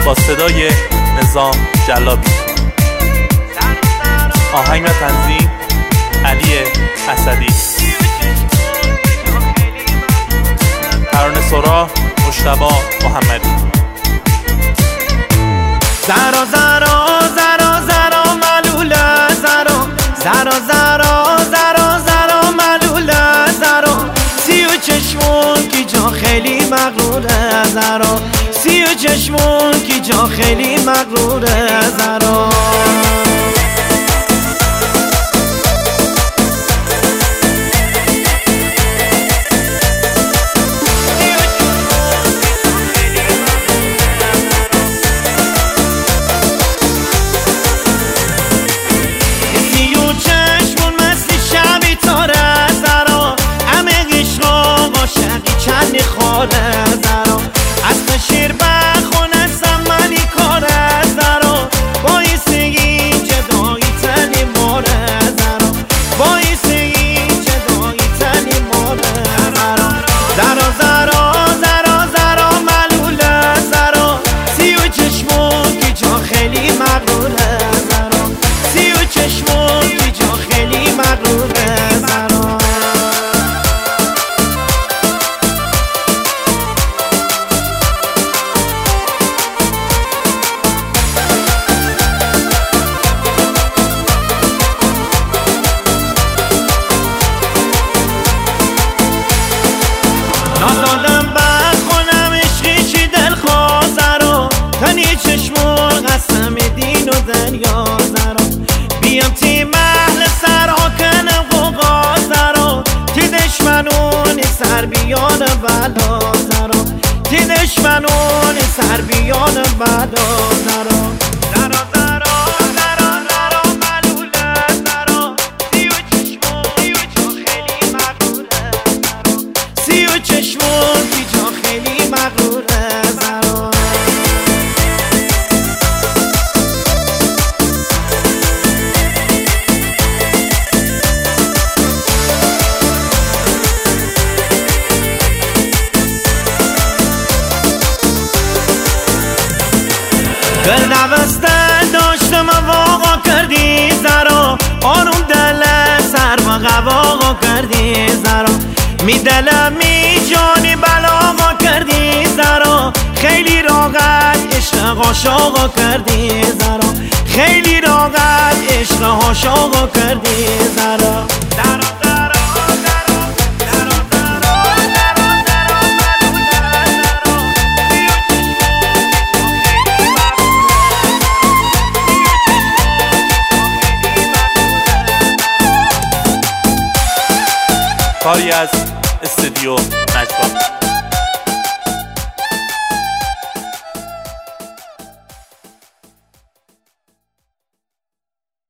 با صدای نظام جلابی. آهنگ و تنظیم علی اسدی. ترانه سرا مجتبی محمدی. زرا زرا زرا زرا ملوله زرا زرا زرا زرا زرا ملوله زرا سی و چشمون کی جا خیلی مغروره زرا سی و چشمون کی جا خیلی مغروره زرا زرا از شیر بخونه سمنی کاره زرا بایستگی جدایی تنی ماره زرا بایستگی جدایی تنی ماره زرا زرا زرا زرا ملوله زرا سی و چشمون کی جا خیلی مغروره زرا سی و چشمون کی جا خیلی مغروره زرا نازادم بخونم عشقی چی دل خوازه تنی چشمون قسم دین و دنیا زرا بیام تی محل سرا کنم غوغازه رو تی دشمنون سر بیان بلا زرا تی دشمنون سر بیان بلا زرا زرا زرا زرا زرا ملوله زرا سی و چشمون خیلی مغروره زرا سی و چشمون کی جا خیلی مغروره زرا دل نوسته داشتم واقع کردی زرا آروم دل سر و قواقع کردی زرا می دلم می جانی بلاغا کردی زرا خیلی راحت عشق عاشقا کردی زرا خیلی راحت عشق عاشقا کردی زرا کاری از استودیو نجوا.